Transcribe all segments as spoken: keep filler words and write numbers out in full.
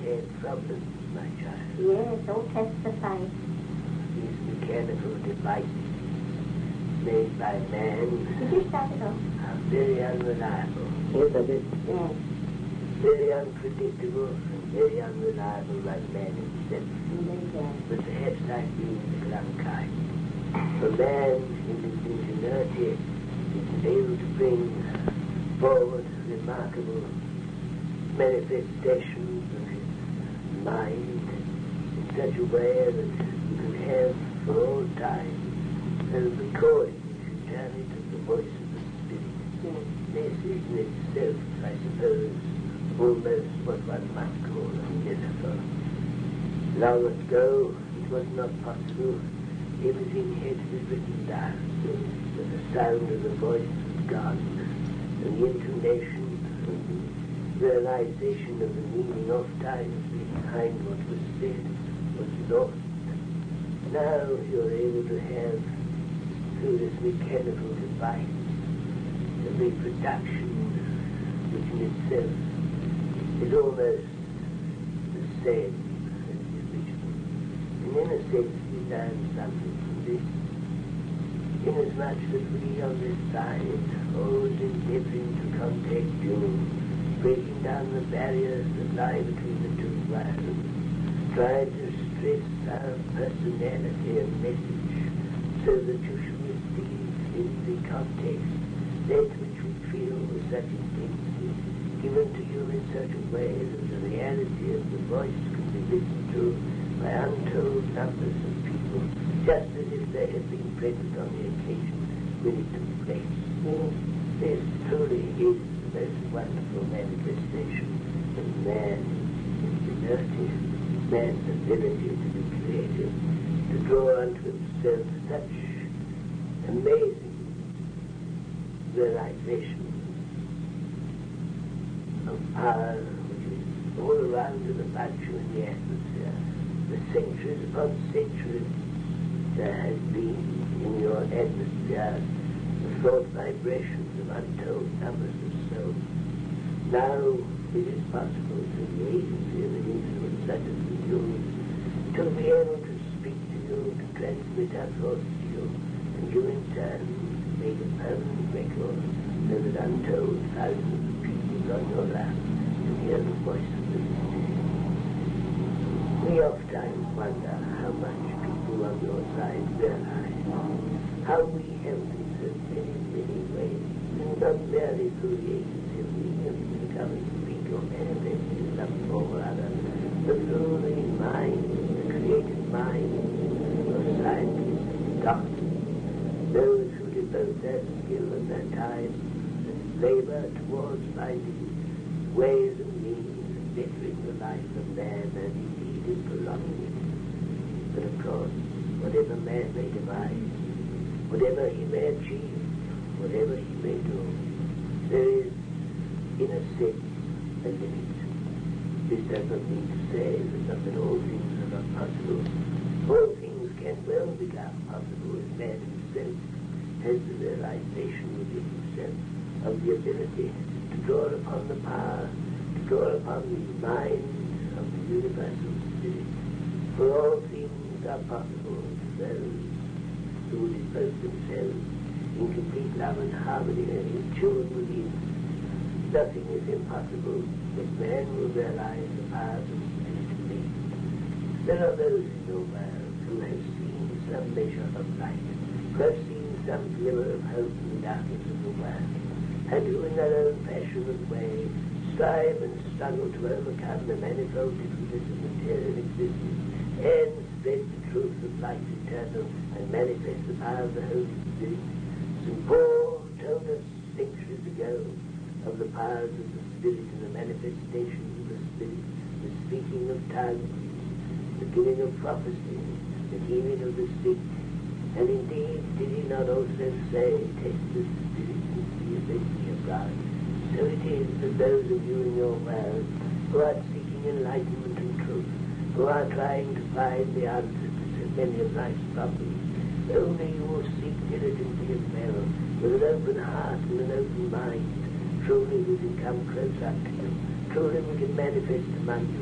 had problems, my child. Yes, oh, testify. These mechanical devices made by man Did you start it off? are very unreliable. Yes, I did. Yes. Very unpredictable and very unreliable like man himself. Yes. But perhaps I've been a little unkind. For man, in his ingenuity, is able to bring forward remarkable manifestations of his mind in such a way that you can have for all time a recording which you journey to the voice of the spirit. Yes. This is in itself, I suppose, almost what one might call a metaphor. Long ago, it was not possible. Everything had to be written down. But the sound of the voice was gone, and the intonation and the realization of the meaning of times behind what was said was lost. Now you're able to have, through this mechanical device, a reproduction which in itself is almost the same as the original. And in a sense we learn something from this, inasmuch that we on this side, always endeavoring to contact you, breaking down the barriers that lie between the two worlds, try to stress our personality and message so that you should receive in the context that which we feel with such intensity, given to you in such a way that the reality of the voice can be listened to by untold numbers of people, just as if they had been present on the occasion when it took place. Yes. This truly is the most wonderful manifestation of man's ingenuity, man's ability to be creative, to draw unto himself such amazing realization of power which is all around and about you in the atmosphere. The centuries upon centuries there has been in your atmosphere the thought vibrations of untold numbers of souls. Now it is possible through the agency of an influence such as we use to be able to speak to you, to transmit our thoughts to you, and you in turn make a permanent record so that untold thousands of people on your land can hear the voice of the Spirit. We oftentimes wonder how much people on your side realize how we help in so many, many ways, not merely through the agency of mediums who come and speak or manifest in some form or other, but through the mind, the creative mind of scientists, doctors, those who devote their skill and their time and labor towards finding ways and means of bettering the life of man and indeed in prolonging it. But of course, whatever man may devise, whatever he may achieve, whatever he may do, there is, in a sense, a limit. This does not mean to say that not that all things are not possible. All things can well become possible if man himself has the realization within himself of the ability to draw upon the power, to draw upon the mind of the universal spirit. For all things are possible to those who devote themselves in complete love and harmony and in tune within. Nothing is impossible if man will realize the powers of spirit in me. There are those in your world who have seen some measure of light, who have seen some glimmer of hope in the darkness of the world, and who in their own fashion and way strive and struggle to overcome the manifold difficulties of material existence and spread the truth of life eternal and manifest the power of the Holy Spirit. Saint Paul told us centuries ago of the powers of the Spirit and the manifestations of the Spirit, the speaking of tongues, the giving of prophecy, the healing of the sick. And indeed, did he not also say, test the Spirit and see if they be of God? So it is that those of you in your world who are seeking enlightenment and truth, who are trying to find the answers to so many of life's problems, only you will seek diligently and well, with an open heart and an open mind, truly we can come close up to you, truly we can manifest among you,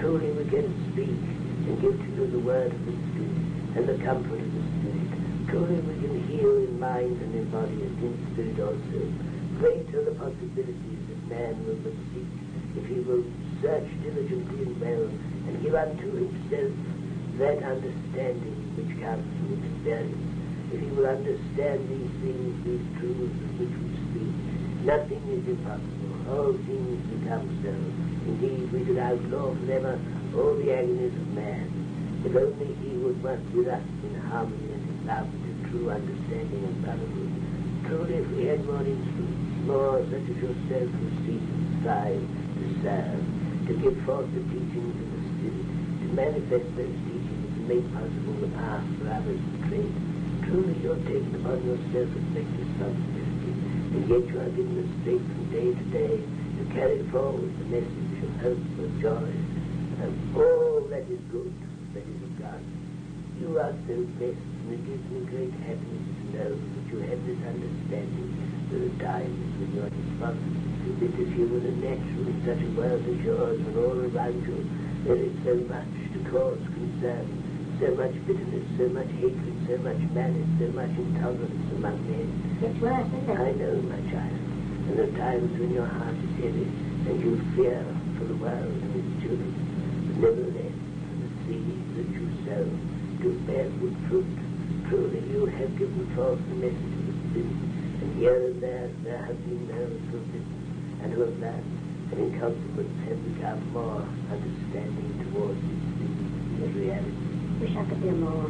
Truly we can speak and give to you the word of the Spirit and the comfort of the Spirit. Truly we can heal in mind and in body and in spirit also. Great are the possibilities that man will but seek if he will search diligently and well and give unto himself that understanding which comes from experience. If he will understand these things, these truths of which we speak, nothing is impossible. All things become so. Indeed, we should outlaw forever all the agonies of man, if only he would work with us in harmony and in love and true understanding and brotherhood. Truly, if we had more instruments, more such as yourself who seek and strive to serve, to give forth the teachings of the Spirit, to manifest those teachings and make possible the path for others to tread. Truly, you're taking upon yourself a great responsibility, and yet you are given the strength from day to day to carry forward the message of hope, of joy, of all that is good, that is of God. You are so blessed, and it gives me great happiness to know that you have this understanding. There are times when you are responsible, that if you were natural in such a world as yours, and all around you there is so much to cause concern, so much bitterness, so much hatred, so much malice, so much intolerance among men. It's worse, isn't it? I know, my child. And there are times when your heart is heavy and you fear for the world and its children. But nevertheless, the seed that you sow to bear good fruit. Truly you have given forth the message of the Spirit. And here and there, there have been those who have listened and who have learned, and in consequence have become more understanding towards these things, these realities. Wish I could do more.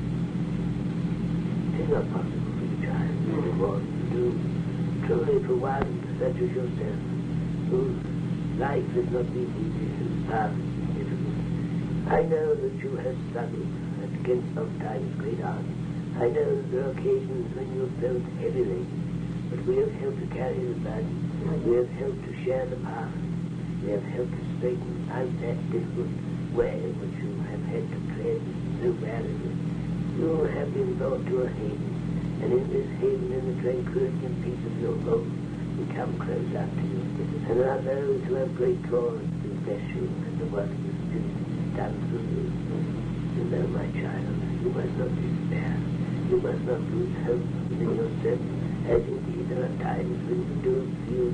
It is not possible for the child to do more than you do. Truly for one such as yourself, whose life has not been easy, whose path has been difficult. I know that you have struggled and against sometimes great odds. I know that there are occasions when you have felt heavy laden, but we have helped to carry the burden. We have helped to share the path. We have helped to straighten out that difficult way which you have had to tread so badly. You have been brought to a haven, and in this haven, in the tranquility and peace of your home, we come close up to you. And there are those who have great cause to bless you and the work of the Spirit is done through you. And though, my child, you must not despair. You must not lose hope within yourself, as indeed there are times when you do feel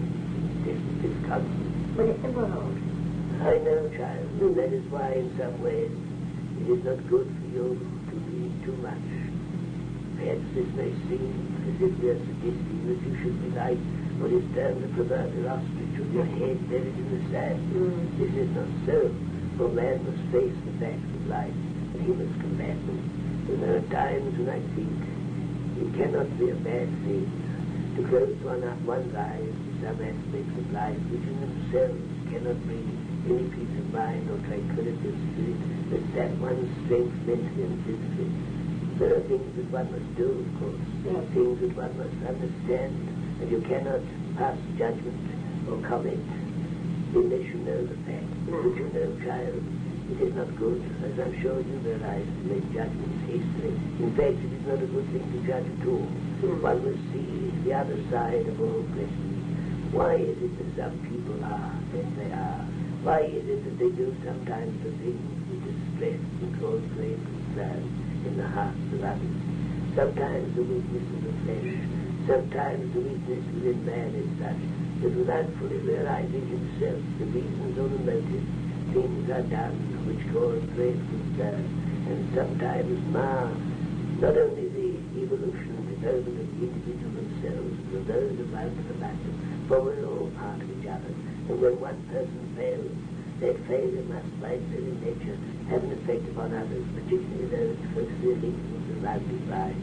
discomfort. But it's the world. I know, child, and that is why in some ways it is not good for you to be too much. Perhaps this may seem as if we are suggesting that you should be like what is termed the proverbial ostrich with your head buried in the sand. Mm. This is not so, for man must face the facts of life, and he must combat them. And there are times when I think it cannot be a bad thing to close one up one's eyes to some aspects of life which in themselves cannot bring any peace of mind or tranquility of spirit that sap one's strength mentally and physically. There are things that one must do, of course, Yes. things that one must understand, and you cannot pass judgment or comment unless you know the fact. No. But you know, child, it is not good, as I'm sure you realize, to make judgments hastily. In fact, it is not a good thing to judge at all. Mm. One must see the other side of all questions. Why is it that some people are as they are? Why is it that they do sometimes the things which distress and cause great concern in the hearts of others? Sometimes the weakness of the flesh, sometimes the weakness within man is such that without fully realizing himself the reasons or the motives, things are done which cause great concern and sometimes mar not only the evolution and development of the individual themselves, but those around the matter, for we're all part of each other. And when one person fails, that failure must by its very nature have an effect upon others, particularly those closely linked and surrounded by.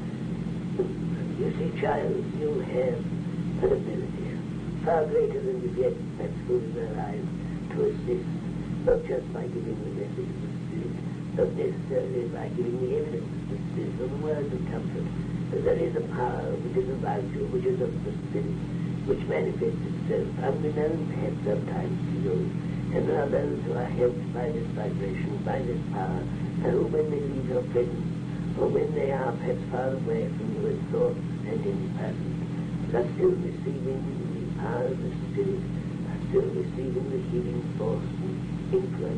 You see, child, you have an ability far greater than you've yet perhaps fully realized to assist, not just by giving the message of the Spirit, not necessarily by giving the evidence of the Spirit or the words of comfort, but there is a power which is around you, which is of the Spirit, which manifests itself unbeknown perhaps sometimes to you. And there are those who are helped by this vibration, by this power, and who when they leave your presence, or when they are perhaps far away from you in thought and in person, are still receiving the power of the Spirit, are still receiving the healing force and influence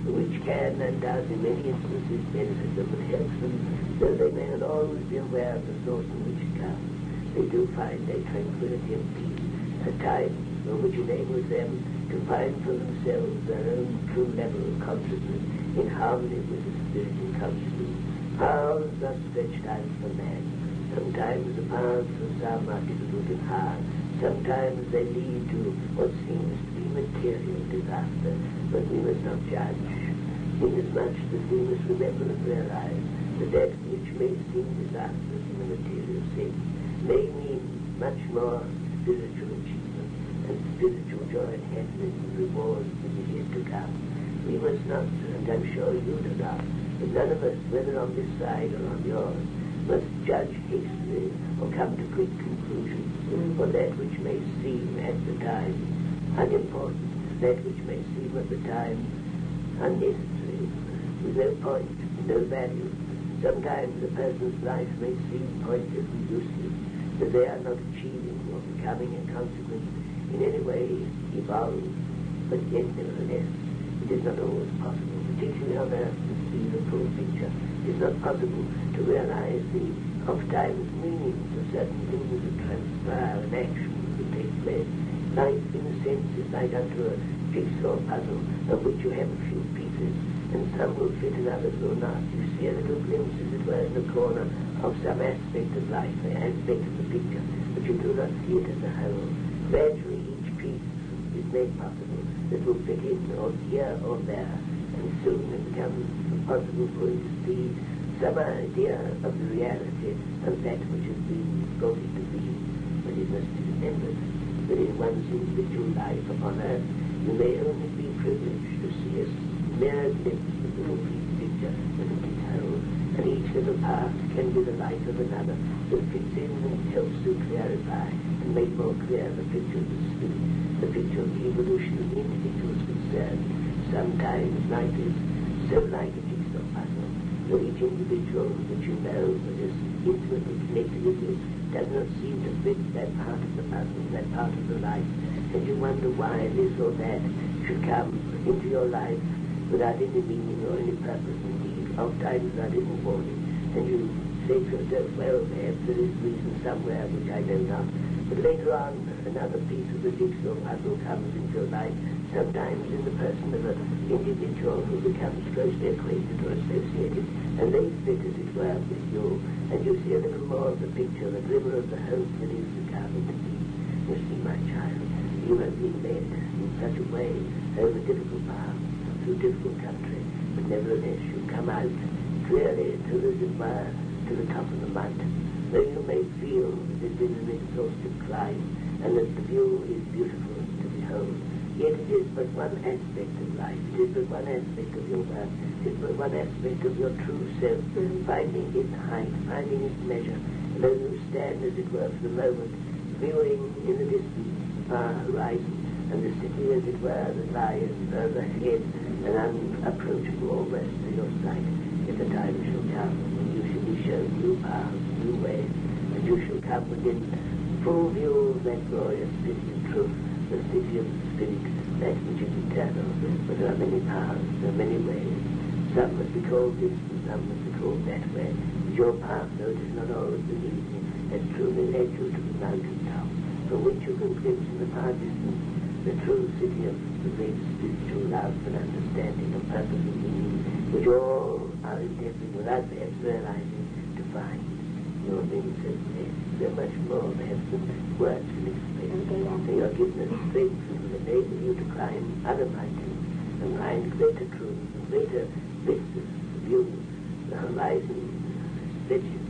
which can and does in many instances benefit them and helps them, though they may not always be aware of the source in which it comes. They do find their tranquility and peace at times, which enables them to find for themselves their own true level of consciousness in harmony with the spirit and consciousness. Powers are stretched out for man. Sometimes the paths for some are difficult and hard. Sometimes they lead to what seems to be material disaster, but we must not judge, inasmuch that we must remember and realize that that which may seem disastrous in the material sense may mean much more spiritual achievement and spiritual joy and happiness and rewards in the years to come. We must not, and I'm sure you do not, but none of us, whether on this side or on yours, must judge hastily or come to quick conclusions for that which may seem at the time unimportant, that which may seem at the time unnecessary, with no point, no value. Sometimes a person's life may seem pointless and useless, that they are not achieving or becoming in consequence in any way evolved, but yet nevertheless it is not always possible, particularly on earth, to see the full picture. It is not possible to realize the oft-times meanings of certain things that transpire and actions that take place. Life, in a sense, is like unto a jigsaw puzzle of which you have a few pieces, and some will fit and others will not. You see a little glimpse, as it were, in the corner of some aspect of life, an aspect of the picture, but you do not see it as a whole. Gradually, each piece is made possible that will fit in or here or there, and soon it becomes possible for you to see some idea of the reality of that which has been brought into being. But it must be remembered that in one's individual life upon earth, you may only be privileged to see a mere glimpse of the complete picture as it is whole, and each little part can be the light of another that fits in and helps to clarify and make more clear the picture of the spirit, the picture of the evolution of the individuals concerned. Sometimes life is so like a jigsaw puzzle, that each individual that you know that is intimately connected with you does not seem to fit that part of the puzzle, that part of the life, and you wonder why this or that should come into your life without any meaning or any purpose, indeed, oftentimes without any warning, and you say to yourself, well, perhaps there is reason somewhere which I know not. But later on, another piece of the jigsaw puzzle comes into your life, sometimes in the person of an individual who becomes closely acquainted or associated, and they fit, as it were, with you, and you see a little more of the picture, the glimmer of the hope that is to come into being. You see, my child, you have been led in such a way over difficult paths, through difficult country, but nevertheless you come out clearly to, as it were, to the top of the mountain. Though you may feel that it has been an exhaustive climb, and that the view is beautiful to behold, yet it is but one aspect of life, it is but one aspect of your work, it is but one aspect of your true self, mm-hmm. finding its height, finding its measure, and as you stand, as it were, for the moment, viewing in the distance the far horizon, and the city, as it were, that lies further ahead and unapproachable almost to your sight, if the time shall come when you shall be shown new paths, new ways, and you shall come within full view of that glorious city of truth, the city of the spirit, that which is eternal. But there are many paths, there are many ways. Some must be called this, and some must be called that way. But your path, though it is not always the easy, has truly led you to the mountain top, from which you can glimpse in the far distance the true city of the great spiritual love and understanding of purpose and meaning, which all are endeavoring, without perhaps realizing, to find. You are being so blessed, so much more perhaps than words can express. So you are given a strength that will enable you to climb other mountains and find greater truths and greater vistas of view. The horizon stretches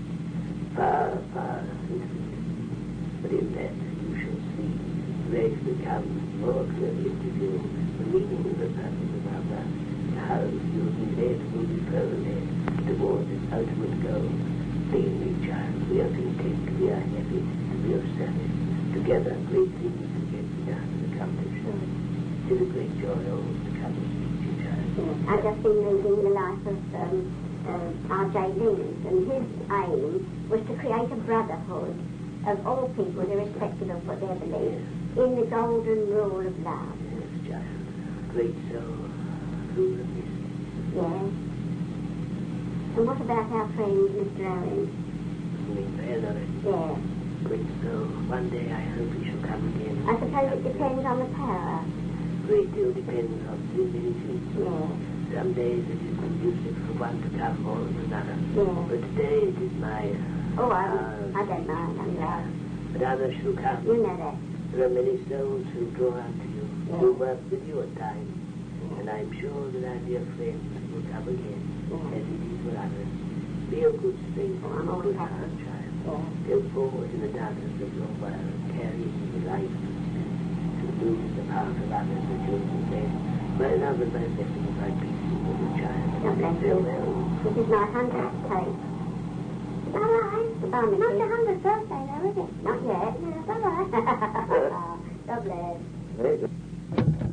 far, far into it. But in that you shall see gradually come more clearly into view the meaning of the purpose of our life, and how you will be led, will be further led towards its ultimate goal. Plainly, child, we are content, we are happy to be of service. Together, great things can get done and accomplished. It is a great joy always to come and speak to you, child. Yes, I've just been reading the life of um, uh, R J Lees, and his aim was to create a brotherhood of all people, irrespective of what their beliefs, yes. in the golden rule of love. Yes, child. Great soul, rule of this. And what about our friend, Mister Owen? I mean, Valerie. Yeah. But so one day I hope he shall come again. I suppose it depends on the power. Great deal depends on too many things. Yeah. Some days it is conducive for one to come more than another. Yeah. But today it is my... Oh, I, uh, I don't mind, I'm glad. But others shall come. You know that. There are many souls who draw unto you, Yeah. who work with you at times. And I'm sure that our dear friends will come again, Yeah. as it is with others. Be of good strength Oh, I'm and all good happy. heart, child. Yeah. Go forward in the darkness of your world, carrying the light to lose the path of others that you have led. My love and my blessings, my peace be with you, child. God bless you. Farewell. This is my hundredth take. Bye-bye. Goodbye, Mickey. Not your hundredth birthday, though, is it? Not yet. Yeah, bye-bye. God bless. Very good.